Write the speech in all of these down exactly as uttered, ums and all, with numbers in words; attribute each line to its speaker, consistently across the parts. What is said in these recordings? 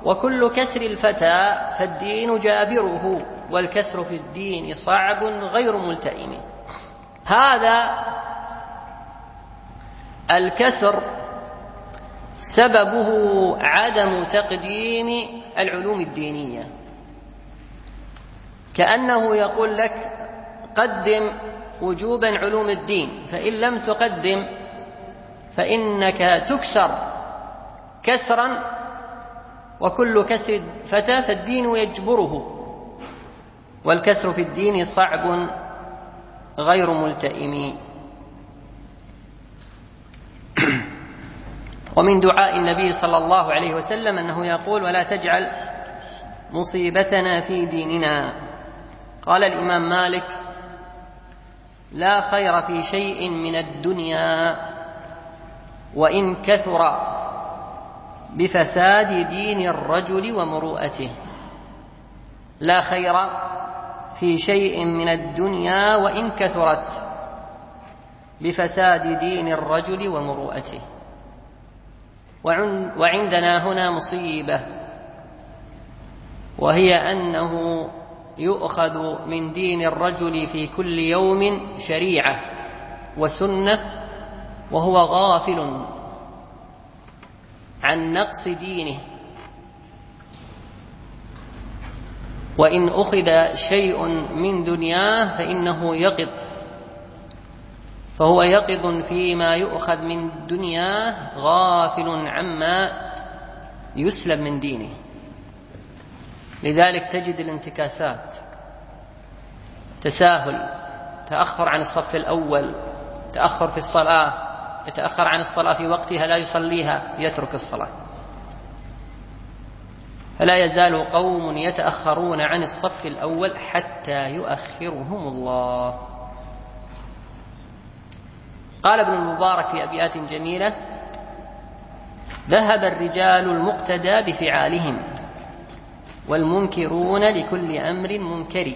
Speaker 1: وكل كسر الفتى فالدين جابره، والكسر في الدين صعب غير ملتئم. هذا الكسر سببه عدم تقديم العلوم الدينية، كأنه يقول لك قدم وجوبا علوم الدين، فإن لم تقدم فإنك تكسر كسرا، وكل كسر فتى فالدين يجبره، والكسر في الدين صعب غير ملتئم. ومن دعاء النبي صلى الله عليه وسلم أنه يقول: ولا تجعل مصيبتنا في ديننا. قال الإمام مالك: لا خير في شيء من الدنيا وإن كثر بفساد دين الرجل ومروءته. لا خير في شيء من الدنيا وإن كثرت بفساد دين الرجل ومروءته. وعندنا هنا مصيبة، وهي أنه يؤخذ من دين الرجل في كل يوم شريعة وسنة وهو غافل عن نقص دينه، وإن أخذ شيء من دنياه فإنه يقظ، فهو يقظ فيما يؤخذ من دنياه غافل عما يسلب من دينه. لذلك تجد الانتكاسات، تساهل، تأخر عن الصف الأول، تأخر في الصلاة، يتأخر عن الصلاة في وقتها لا يصليها، يترك الصلاة. فلا يزال قوم يتأخرون عن الصف الأول حتى يؤخرهم الله. قال ابن المبارك في أبيات جميلة: ذهب الرجال المقتدى بفعالهم والمنكرون لكل أمر منكر،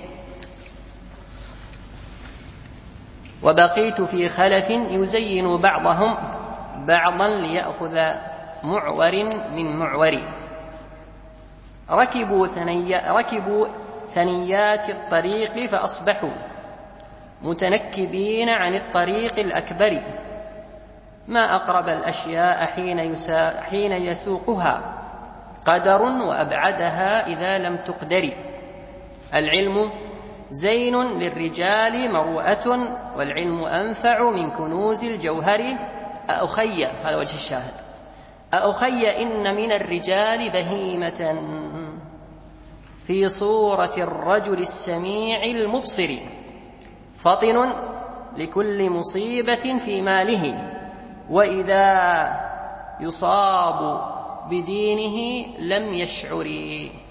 Speaker 1: وبقيت في خلف يزين بعضهم بعضا ليأخذ معور من معور. ركبوا, ثني ركبوا ثنيات الطريق فأصبحوا متنكبين عن الطريق الأكبر. ما أقرب الأشياء حين, يسا حين يسوقها قدر، وأبعدها إذا لم تقدر. العلم زين للرجال مروءة، والعلم أنفع من كنوز الجوهر. أأخي، هذا وجه الشاهد، أأخي إن من الرجال بهيمة في صورة الرجل السميع المبصر، فطن لكل مصيبة في ماله، وإذا يصاب بدينه لم يشعر.